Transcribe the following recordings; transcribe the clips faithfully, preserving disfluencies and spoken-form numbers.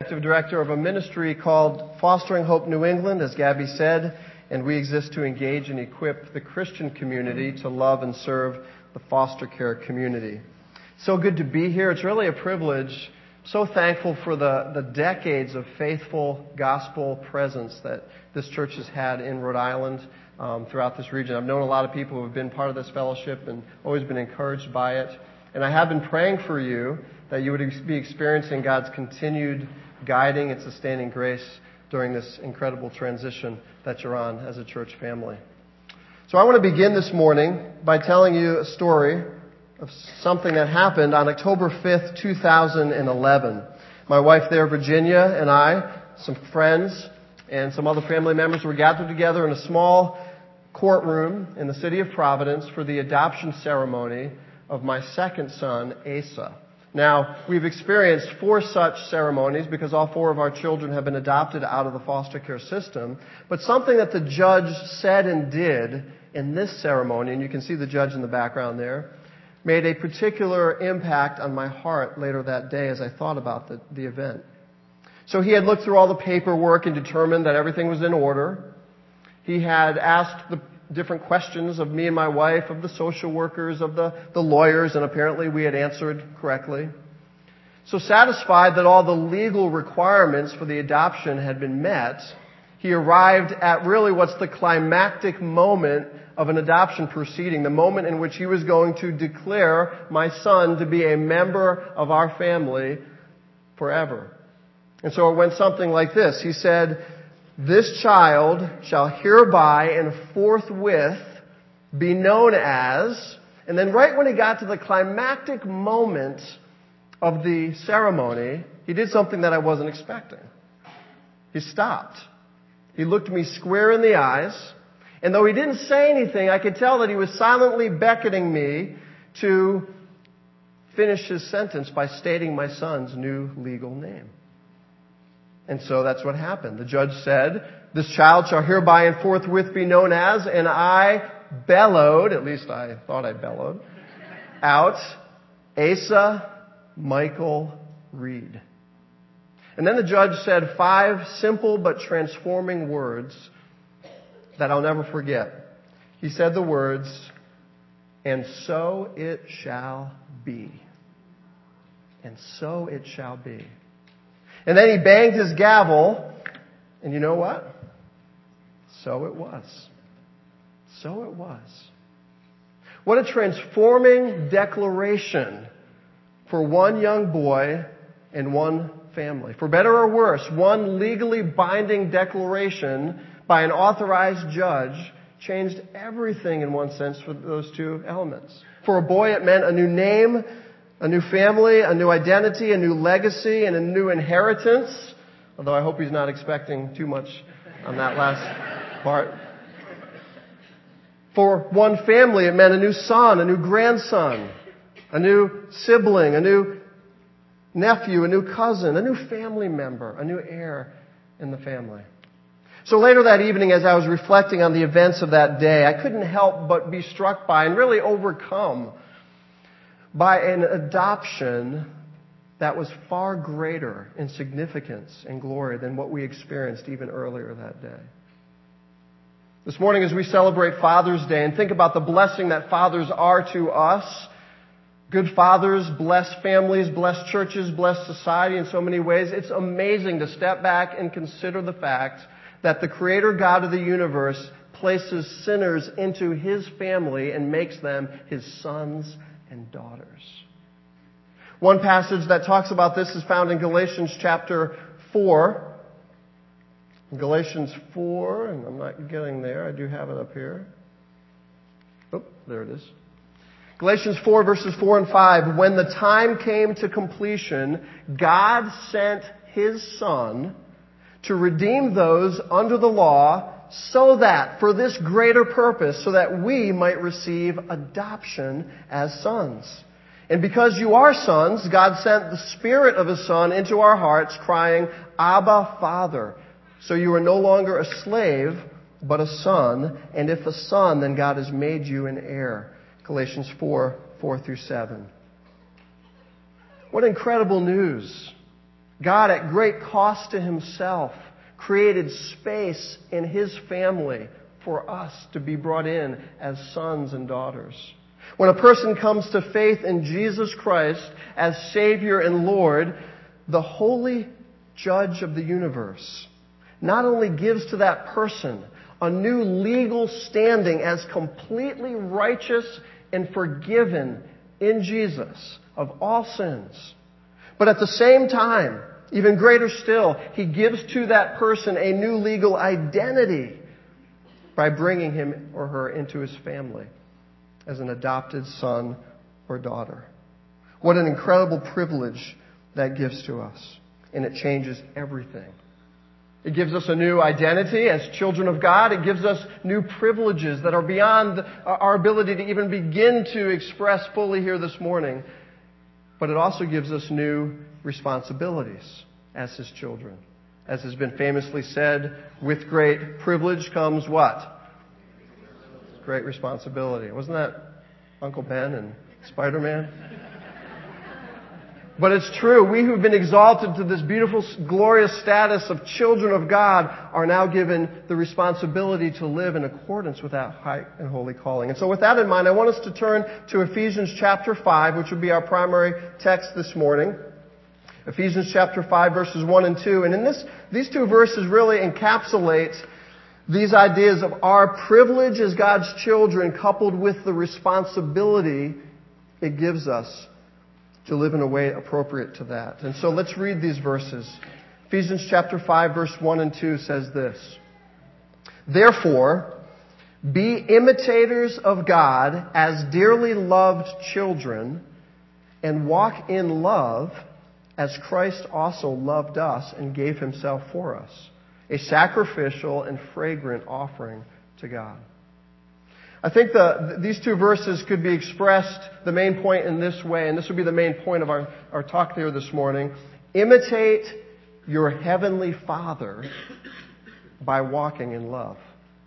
Executive Director of a ministry called Fostering Hope New England, as Gabby said, and we exist to engage and equip the Christian community to love and serve the foster care community. So good to be here. It's really a privilege. So thankful for the, the decades of faithful gospel presence that this church has had in Rhode Island, um, throughout this region. I've known a lot of people who have been part of this fellowship and always been encouraged by it. And I have been praying for you that you would be experiencing God's continued guiding and sustaining grace during this incredible transition that you're on as a church family. So I want to begin this morning by telling you a story of something that happened on October fifth, two thousand eleven. My wife there, Virginia, and I, some friends, and some other family members were gathered together in a small courtroom in the city of Providence for the adoption ceremony of my second son, Asa. Now, we've experienced four such ceremonies because all four of our children have been adopted out of the foster care system. But something that the judge said and did in this ceremony, and you can see the judge in the background there, made a particular impact on my heart later that day as I thought about the, the event. So he had looked through all the paperwork and determined that everything was in order. He had asked the different questions of me and my wife, of the social workers, of the, the lawyers, and apparently we had answered correctly. So satisfied that all the legal requirements for the adoption had been met, he arrived at really what's the climactic moment of an adoption proceeding, the moment in which he was going to declare my son to be a member of our family forever. And so it went something like this. He said, "This child shall hereby and forthwith be known as," and then right when he got to the climactic moment of the ceremony, he did something that I wasn't expecting. He stopped. He looked me square in the eyes, and though he didn't say anything, I could tell that he was silently beckoning me to finish his sentence by stating my son's new legal name. And so that's what happened. The judge said, "This child shall hereby and forthwith be known as," and I bellowed, at least I thought I bellowed, out, "Asa Michael Reed." And then the judge said five simple but transforming words that I'll never forget. He said the words, "And so it shall be. And so it shall be." And then he banged his gavel, and you know what? So it was. So it was. What a transforming declaration for one young boy and one family. For better or worse, one legally binding declaration by an authorized judge changed everything in one sense for those two elements. For a boy, it meant a new name, a new family, a new identity, a new legacy, and a new inheritance. Although I hope he's not expecting too much on that last part. For one family, it meant a new son, a new grandson, a new sibling, a new nephew, a new cousin, a new family member, a new heir in the family. So later that evening, as I was reflecting on the events of that day, I couldn't help but be struck by and really overcome by an adoption that was far greater in significance and glory than what we experienced even earlier that day. This morning, as we celebrate Father's Day and think about the blessing that fathers are to us, good fathers bless families, bless churches, bless society in so many ways, it's amazing to step back and consider the fact that the Creator God of the universe places sinners into His family and makes them His sons and daughters. One passage that talks about this is found in Galatians chapter four. Galatians four, and I'm not getting there. I do have it up here. Oh, there it is. Galatians four, verses four and five. "When the time came to completion, God sent His Son to redeem those under the law, so that, for this greater purpose, so that we might receive adoption as sons. And because you are sons, God sent the Spirit of His Son into our hearts, crying, 'Abba, Father.' So you are no longer a slave, but a son. And if a son, then God has made you an heir." Galatians four, four through seven. What incredible news. God, at great cost to himself, created space in his family for us to be brought in as sons and daughters. When a person comes to faith in Jesus Christ as Savior and Lord, the holy judge of the universe not only gives to that person a new legal standing as completely righteous and forgiven in Jesus of all sins, but at the same time, even greater still, he gives to that person a new legal identity by bringing him or her into his family as an adopted son or daughter. What an incredible privilege that gives to us. And it changes everything. It gives us a new identity as children of God. It gives us new privileges that are beyond our ability to even begin to express fully here this morning. But it also gives us new responsibilities as his children. As has been famously said, with great privilege comes what? Great responsibility. Wasn't that Uncle Ben and Spider-Man? But it's true. We who've been exalted to this beautiful, glorious status of children of God are now given the responsibility to live in accordance with that high and holy calling. And so with that in mind, I want us to turn to Ephesians chapter five, which would be our primary text this morning. Ephesians chapter five, verses one and two. And in this, these two verses really encapsulate these ideas of our privilege as God's children coupled with the responsibility it gives us to live in a way appropriate to that. And so let's read these verses. Ephesians chapter five, verse one and two says this: Therefore, be imitators of God as dearly loved children, and walk in love as Christ also loved us and gave himself for us, a sacrificial and fragrant offering to God. I think the, these two verses could be expressed, the main point, in this way, and this would be the main point of our, our talk here this morning. Imitate your heavenly Father by walking in love.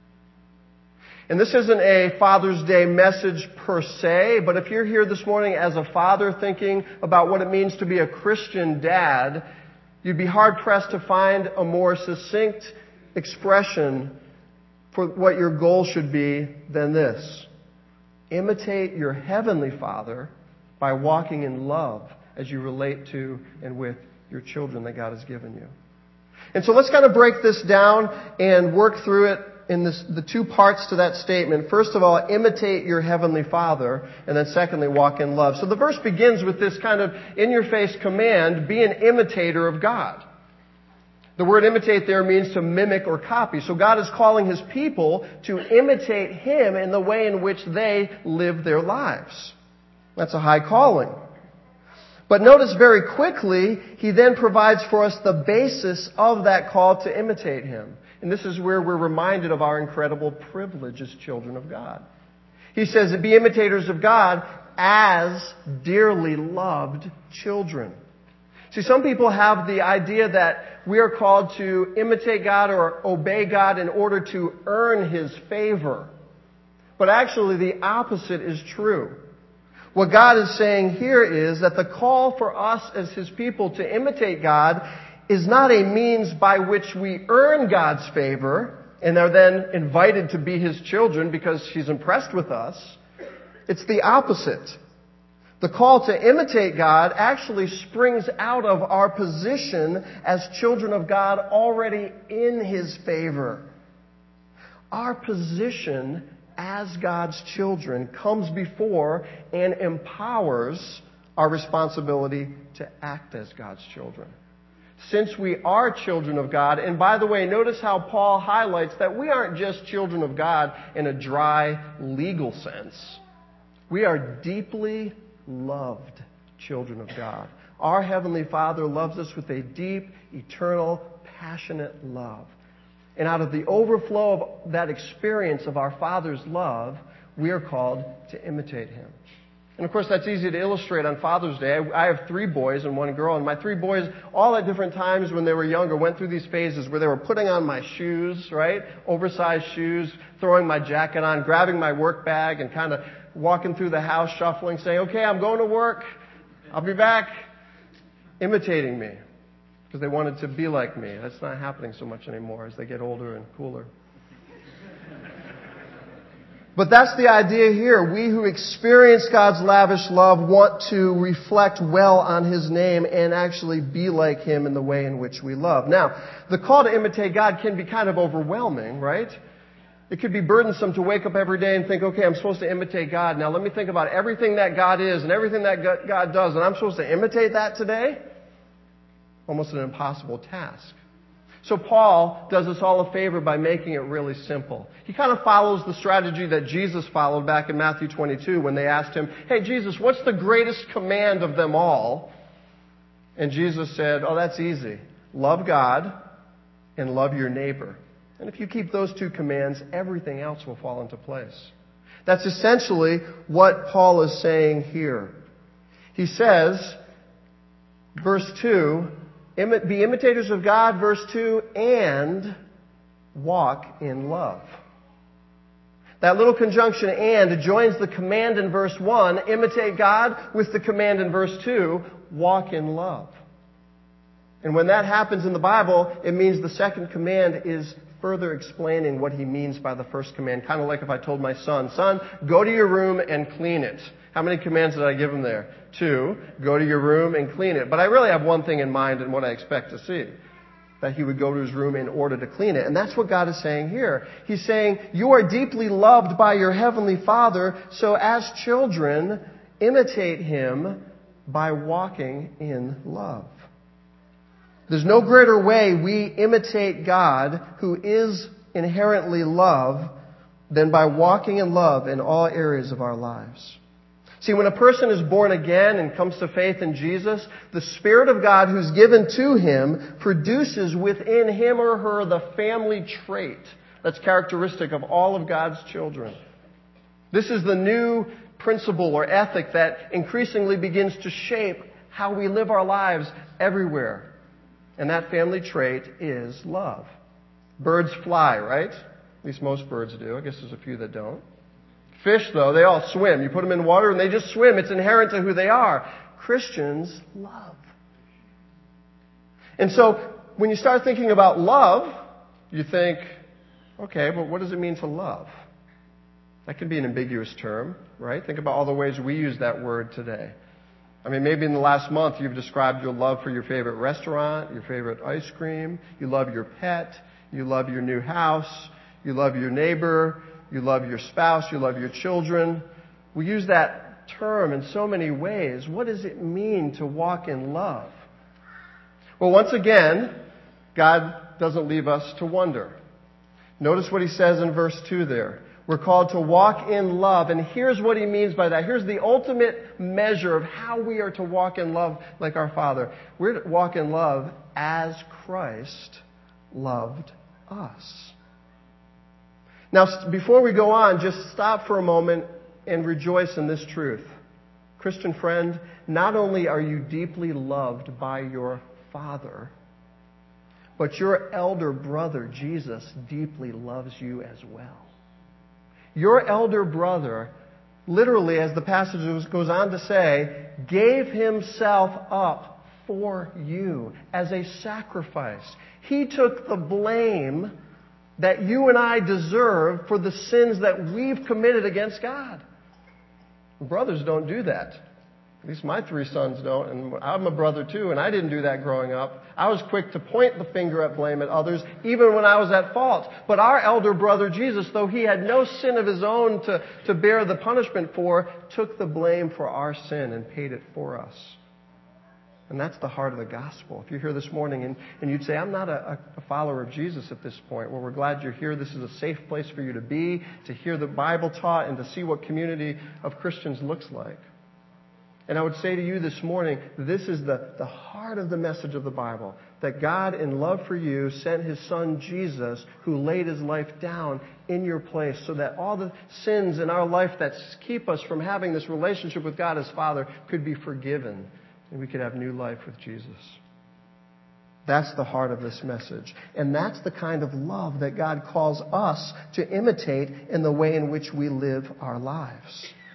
And this isn't a Father's Day message per se, but if you're here this morning as a father thinking about what it means to be a Christian dad, you'd be hard-pressed to find a more succinct expression for what your goal should be than this. Imitate your heavenly Father by walking in love as you relate to and with your children that God has given you. And so let's kind of break this down and work through it in this, the two parts to that statement. First of all, imitate your heavenly Father, and then secondly, walk in love. So the verse begins with this kind of in-your-face command: be an imitator of God. The word imitate there means to mimic or copy. So God is calling his people to imitate him in the way in which they live their lives. That's a high calling. But notice very quickly, he then provides for us the basis of that call to imitate him. And this is where we're reminded of our incredible privilege as children of God. He says, be imitators of God as dearly loved children. See, some people have the idea that we are called to imitate God or obey God in order to earn his favor. But actually, the opposite is true. What God is saying here is that the call for us as his people to imitate God is not a means by which we earn God's favor and are then invited to be his children because he's impressed with us. It's the opposite. The call to imitate God actually springs out of our position as children of God already in his favor. Our position as God's children comes before and empowers our responsibility to act as God's children. Since we are children of God, and by the way, notice how Paul highlights that we aren't just children of God in a dry legal sense. We are deeply loved children of God. Our Heavenly Father loves us with a deep, eternal, passionate love. And out of the overflow of that experience of our Father's love, we are called to imitate him. And of course, that's easy to illustrate on Father's Day. I have three boys and one girl, and my three boys, all at different times when they were younger, went through these phases where they were putting on my shoes, right? Oversized shoes, throwing my jacket on, grabbing my work bag, and kind of walking through the house, shuffling, saying, okay, I'm going to work. I'll be back. Imitating me. because they wanted to be like me. That's not happening so much anymore as they get older and cooler. But that's the idea here. We who experience God's lavish love want to reflect well on His name and actually be like Him in the way in which we love. Now, the call to imitate God can be kind of overwhelming, right? It could be burdensome to wake up every day and think, okay, I'm supposed to imitate God. Now let me think about everything that God is and everything that God does, and I'm supposed to imitate that today? Almost an impossible task. So Paul does us all a favor by making it really simple. He kind of follows the strategy that Jesus followed back in Matthew twenty-two when they asked Him, hey, Jesus, what's the greatest command of them all? And Jesus said, oh, that's easy. Love God and love your neighbor. And if you keep those two commands, everything else will fall into place. That's essentially what Paul is saying here. He says, verse two, be imitators of God, verse two, and walk in love. That little conjunction and joins the command in verse one, imitate God, with the command in verse two, walk in love. And when that happens in the Bible, it means the second command is further explaining what he means by the first command. Kind of like if I told my son, son, go to your room and clean it. How many commands did I give him there? Two, go to your room and clean it. But I really have one thing in mind and what I expect to see. That he would go to his room in order to clean it. And that's what God is saying here. He's saying, you are deeply loved by your heavenly Father, so as children, imitate Him by walking in love. There's no greater way we imitate God, who is inherently love, than by walking in love in all areas of our lives. See, when a person is born again and comes to faith in Jesus, the Spirit of God who's given to him produces within him or her the family trait that's characteristic of all of God's children. This is the new principle or ethic that increasingly begins to shape how we live our lives everywhere. And that family trait is love. Birds fly, right? At least most birds do. I guess there's a few that don't. Fish, though, they all swim. You put them in water and they just swim. It's inherent to who they are. Christians love. And so, when you start thinking about love, you think, okay, but what does it mean to love? That can be an ambiguous term, right? Think about all the ways we use that word today. I mean, maybe in the last month you've described your love for your favorite restaurant, your favorite ice cream, you love your pet, you love your new house, you love your neighbor, you love your spouse, you love your children. We use that term in so many ways. What does it mean to walk in love? Well, once again, God doesn't leave us to wonder. Notice what He says in verse two there. We're called to walk in love, and here's what He means by that. Here's the ultimate measure of how we are to walk in love like our Father. We're to walk in love as Christ loved us. Now, before we go on, just stop for a moment and rejoice in this truth. Christian friend, not only are you deeply loved by your Father, but your elder brother, Jesus, deeply loves you as well. Your elder brother, literally, as the passage goes on to say, gave himself up for you as a sacrifice. He took the blame that you and I deserve for the sins that we've committed against God. Brothers don't do that. At least my three sons don't, and I'm a brother too, and I didn't do that growing up. I was quick to point the finger at blame at others, even when I was at fault. But our elder brother Jesus, though he had no sin of his own to, to bear the punishment for, took the blame for our sin and paid it for us. And that's the heart of the gospel. If you're here this morning and, and you'd say, I'm not a, a follower of Jesus at this point, well, we're glad you're here. This is a safe place for you to be, to hear the Bible taught, and to see what community of Christians looks like. And I would say to you this morning, this is the, the heart of the message of the Bible. That God, in love for you, sent His Son Jesus, who laid His life down in your place, so that all the sins in our life that keep us from having this relationship with God as Father could be forgiven. And we could have new life with Jesus. That's the heart of this message. And that's the kind of love that God calls us to imitate in the way in which we live our lives.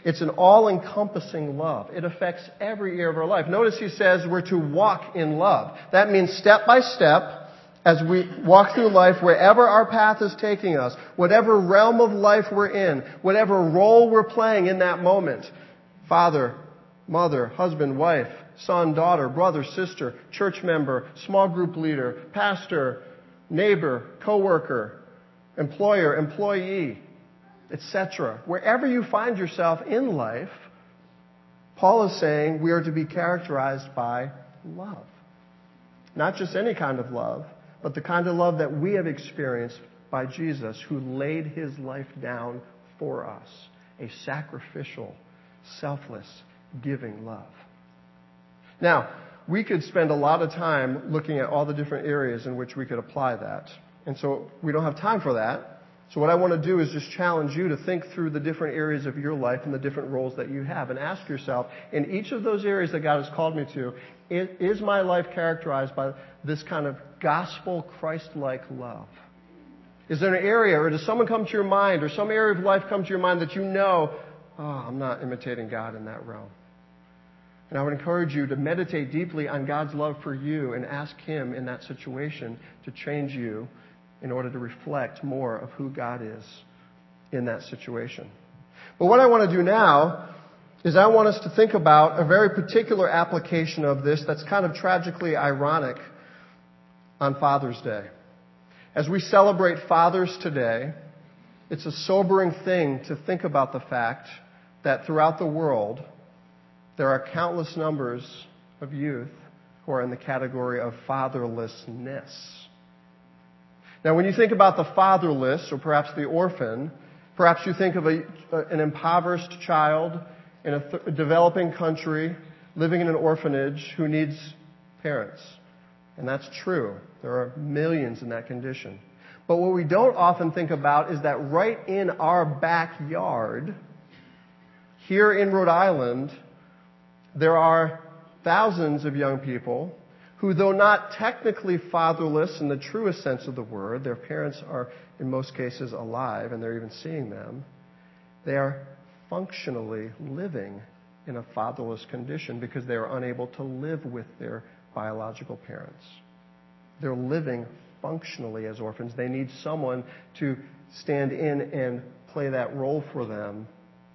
It's an all-encompassing love. It affects every area of our life. Notice he says we're to walk in love. That means step by step, as we walk through life, wherever our path is taking us, whatever realm of life we're in, whatever role we're playing in that moment, father, mother, husband, wife, son, daughter, brother, sister, church member, small group leader, pastor, neighbor, coworker, employer, employee, et cetera. Wherever you find yourself in life, Paul is saying we are to be characterized by love. Not just any kind of love, but the kind of love that we have experienced by Jesus, who laid his life down for us. A sacrificial, selfless, giving love. Now, we could spend a lot of time looking at all the different areas in which we could apply that. And so we don't have time for that. So what I want to do is just challenge you to think through the different areas of your life and the different roles that you have, and ask yourself, in each of those areas that God has called me to, is my life characterized by this kind of gospel Christ-like love? Is there an area, or does someone come to your mind, or some area of life come to your mind that you know, oh, I'm not imitating God in that realm? And I would encourage you to meditate deeply on God's love for you and ask him in that situation to change you in order to reflect more of who God is in that situation. But what I want to do now is I want us to think about a very particular application of this that's kind of tragically ironic on Father's Day. As we celebrate fathers today, it's a sobering thing to think about the fact that throughout the world, there are countless numbers of youth who are in the category of fatherlessness. Now, when you think about the fatherless, or perhaps the orphan, perhaps you think of a, an impoverished child in a, th- a developing country living in an orphanage who needs parents. And that's true. There are millions in that condition. But what we don't often think about is that right in our backyard, here in Rhode Island, there are thousands of young people who, though not technically fatherless in the truest sense of the word, their parents are in most cases alive and they're even seeing them, they are functionally living in a fatherless condition because they are unable to live with their biological parents. They're living functionally as orphans. They need someone to stand in and play that role for them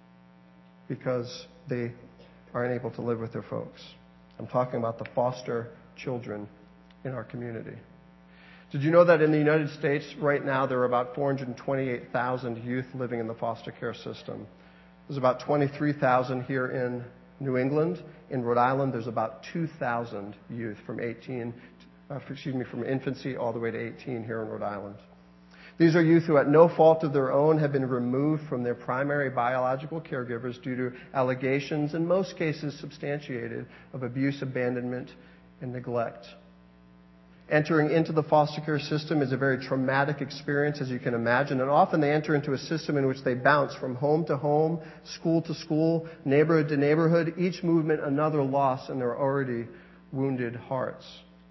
because they are unable to live with their folks. I'm talking about the foster children in our community. Did you know that in the United States right now there are about four hundred twenty-eight thousand youth living in the foster care system? There's about twenty-three thousand here in New England. In Rhode Island, there's about two thousand youth from eighteen, uh, excuse me, from infancy all the way to eighteen here in Rhode Island. These are youth who, at no fault of their own, have been removed from their primary biological caregivers due to allegations, in most cases substantiated, of abuse, abandonment, and neglect. Entering into the foster care system is a very traumatic experience, as you can imagine, and often they enter into a system in which they bounce from home to home, school to school, neighborhood to neighborhood, each movement another loss in their already wounded hearts.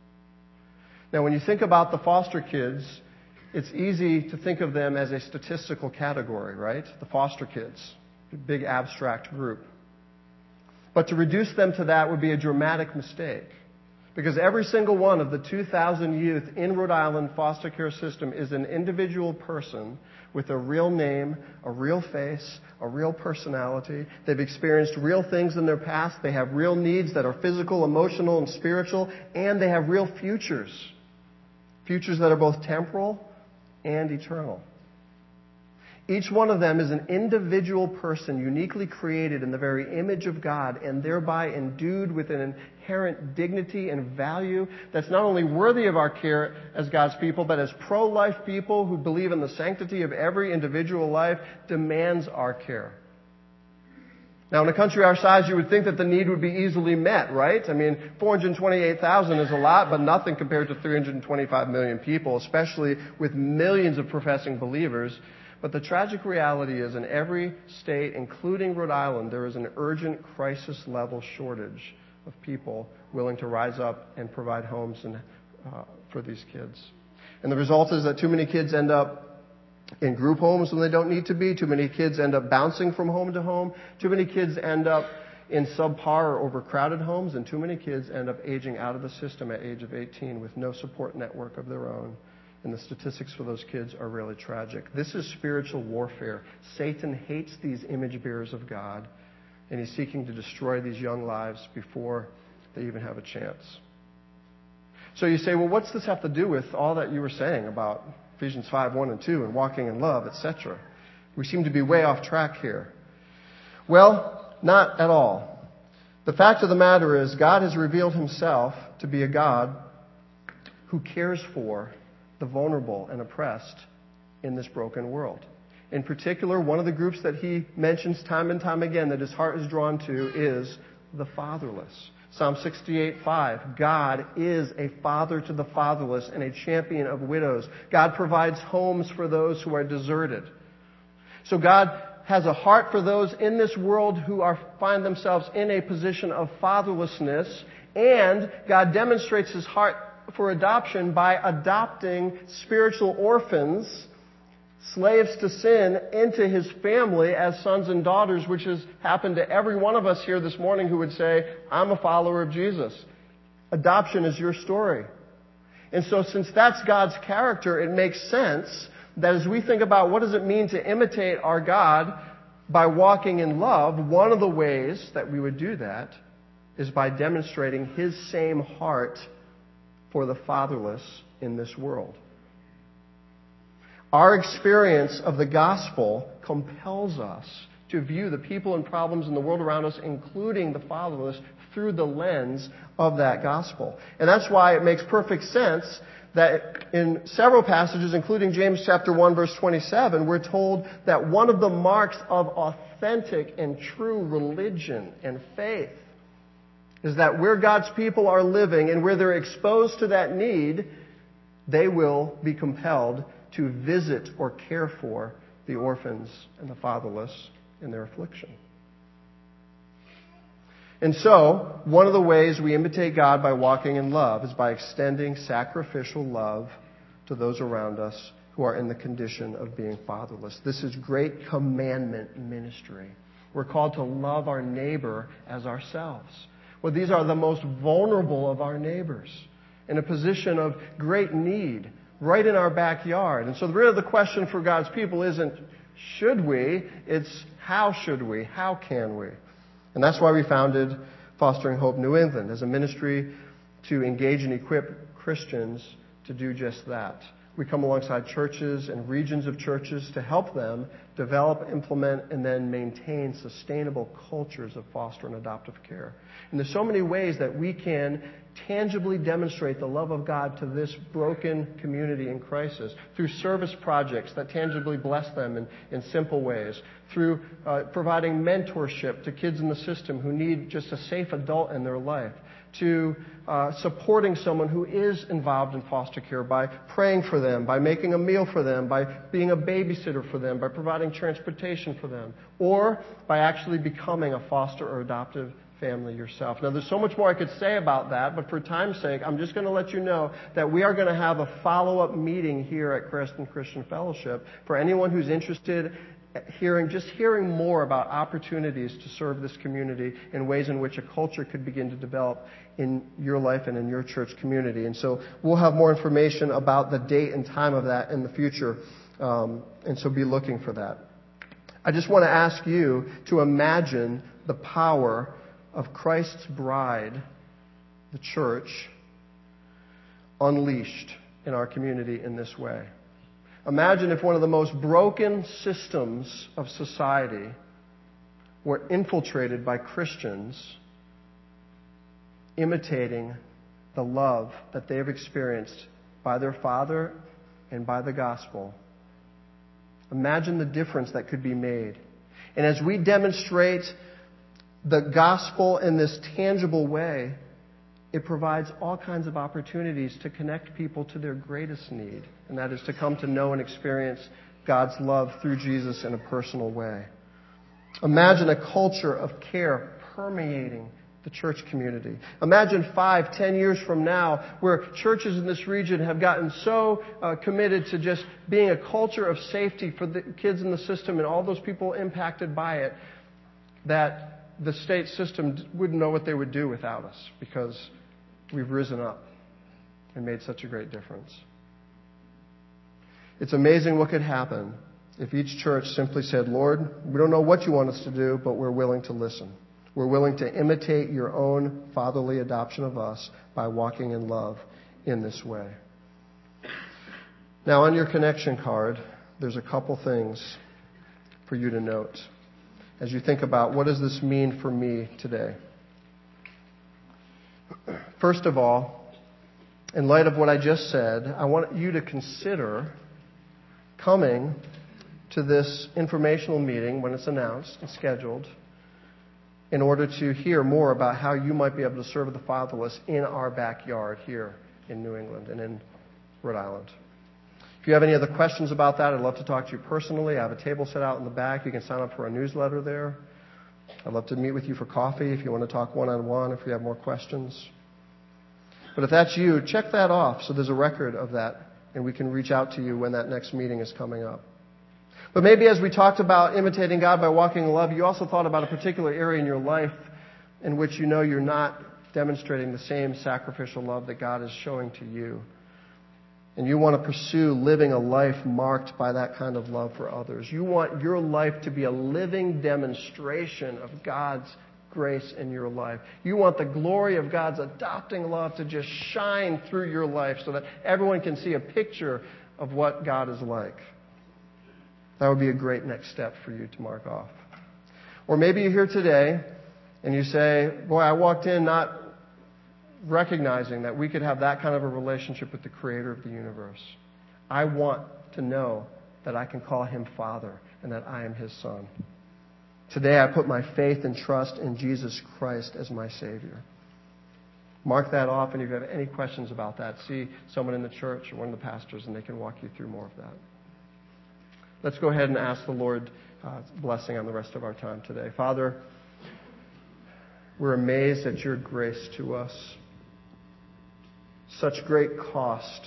Now, when you think about the foster kids, it's easy to think of them as a statistical category, right? The foster kids, a big abstract group. But to reduce them to that would be a dramatic mistake. Because every single one of the two thousand youth in Rhode Island foster care system is an individual person with a real name, a real face, a real personality. They've experienced real things in their past. They have real needs that are physical, emotional, and spiritual. And they have real futures. Futures that are both temporal and eternal. Each one of them is an individual person uniquely created in the very image of God and thereby endued with an inherent dignity and value that's not only worthy of our care as God's people, but as pro-life people who believe in the sanctity of every individual life demands our care. Now, in a country our size, you would think that the need would be easily met, right? I mean, four hundred twenty-eight thousand is a lot, but nothing compared to three hundred twenty-five million people, especially with millions of professing believers. But the tragic reality is in every state, including Rhode Island, there is an urgent crisis-level shortage of people willing to rise up and provide homes and, uh, for these kids. And the result is that too many kids end up in group homes when they don't need to be. Too many kids end up bouncing from home to home. Too many kids end up in subpar or overcrowded homes. And too many kids end up aging out of the system at age of eighteen with no support network of their own. And the statistics for those kids are really tragic. This is spiritual warfare. Satan hates these image bearers of God, and he's seeking to destroy these young lives before they even have a chance. So you say, well, what's this have to do with all that you were saying about Ephesians five, one and two and walking in love, et cetera? We seem to be way off track here. Well, not at all. The fact of the matter is God has revealed himself to be a God who cares for the vulnerable and oppressed in this broken world. In particular, one of the groups that he mentions time and time again that his heart is drawn to is the fatherless. Psalm sixty-eight, five, God is a father to the fatherless and a champion of widows. God provides homes for those who are deserted. So God has a heart for those in this world who are find themselves in a position of fatherlessness, and God demonstrates his heart for adoption by adopting spiritual orphans, slaves to sin, into his family as sons and daughters, which has happened to every one of us here this morning who would say, I'm a follower of Jesus. Adoption is your story. And so since that's God's character, it makes sense that as we think about what does it mean to imitate our God by walking in love, one of the ways that we would do that is by demonstrating his same heart for the fatherless in this world. Our experience of the gospel compels us to view the people and problems in the world around us, including the fatherless, through the lens of that gospel. And that's why it makes perfect sense that in several passages, including James chapter one, verse twenty-seven, we're told that one of the marks of authentic and true religion and faith is that where God's people are living and where they're exposed to that need, they will be compelled to visit or care for the orphans and the fatherless in their affliction. And so, one of the ways we imitate God by walking in love is by extending sacrificial love to those around us who are in the condition of being fatherless. This is great commandment ministry. We're called to love our neighbor as ourselves. Well, these are the most vulnerable of our neighbors in a position of great need right in our backyard. And so really the question for God's people isn't should we, it's how should we, how can we? And that's why we founded Fostering Hope New England as a ministry to engage and equip Christians to do just that. We come alongside churches and regions of churches to help them develop, implement, and then maintain sustainable cultures of foster and adoptive care. And there's so many ways that we can tangibly demonstrate the love of God to this broken community in crisis through service projects that tangibly bless them in, in simple ways, through uh, providing mentorship to kids in the system who need just a safe adult in their life, to uh, supporting someone who is involved in foster care by praying for them, by making a meal for them, by being a babysitter for them, by providing transportation for them, or by actually becoming a foster or adoptive family yourself. Now, there's so much more I could say about that, but for time's sake, I'm just going to let you know that we are going to have a follow-up meeting here at Creston Christian Fellowship for anyone who's interested hearing, just hearing more about opportunities to serve this community in ways in which a culture could begin to develop in your life and in your church community. And so we'll have more information about the date and time of that in the future, um, and so be looking for that. I just want to ask you to imagine the power of Christ's bride, the church, unleashed in our community in this way. Imagine if one of the most broken systems of society were infiltrated by Christians imitating the love that they have experienced by their Father and by the gospel. Imagine the difference that could be made. And as we demonstrate the gospel in this tangible way, it provides all kinds of opportunities to connect people to their greatest need, and that is to come to know and experience God's love through Jesus in a personal way. Imagine a culture of care permeating the church community. Imagine five, ten years from now where churches in this region have gotten so uh, committed to just being a culture of safety for the kids in the system and all those people impacted by it that the state system wouldn't know what they would do without us because we've risen up and made such a great difference. It's amazing what could happen if each church simply said, Lord, we don't know what you want us to do, but we're willing to listen. We're willing to imitate your own fatherly adoption of us by walking in love in this way. Now, on your connection card, there's a couple things for you to note as you think about what does this mean for me today. First of all, in light of what I just said, I want you to consider coming to this informational meeting when it's announced and scheduled in order to hear more about how you might be able to serve the fatherless in our backyard here in New England and in Rhode Island. If you have any other questions about that, I'd love to talk to you personally. I have a table set out in the back. You can sign up for a newsletter there. I'd love to meet with you for coffee if you want to talk one-on-one, if you have more questions. But if that's you, check that off so there's a record of that and we can reach out to you when that next meeting is coming up. But maybe as we talked about imitating God by walking in love, you also thought about a particular area in your life in which you know you're not demonstrating the same sacrificial love that God is showing to you. And you want to pursue living a life marked by that kind of love for others. You want your life to be a living demonstration of God's grace in your life. You want the glory of God's adopting love to just shine through your life so that everyone can see a picture of what God is like. That would be a great next step for you to mark off. Or maybe you're here today and you say, boy, I walked in not recognizing that we could have that kind of a relationship with the Creator of the universe. I want to know that I can call Him Father and that I am His Son. Today I put my faith and trust in Jesus Christ as my Savior. Mark that off, and if you have any questions about that, see someone in the church or one of the pastors and they can walk you through more of that. Let's go ahead and ask the Lord uh, blessing on the rest of our time today. Father, we're amazed at your grace to us. Such great cost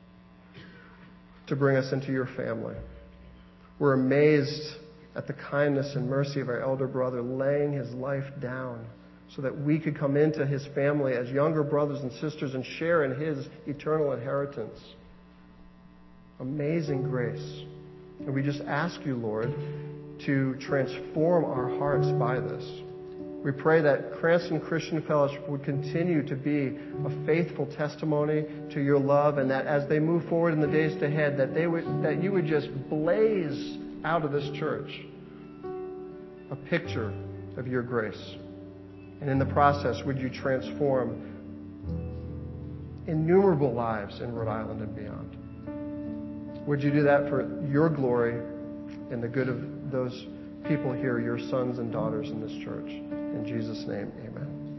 to bring us into your family. We're amazed at the kindness and mercy of our elder brother laying his life down so that we could come into his family as younger brothers and sisters and share in his eternal inheritance. Amazing grace. And we just ask you, Lord, to transform our hearts by this. We pray that Cranston Christian Fellowship would continue to be a faithful testimony to your love, and that as they move forward in the days ahead, that they would, that you would just blaze out of this church a picture of your grace. And in the process, would you transform innumerable lives in Rhode Island and beyond? Would you do that for your glory and the good of those people here, your sons and daughters in this church? In Jesus' name, amen.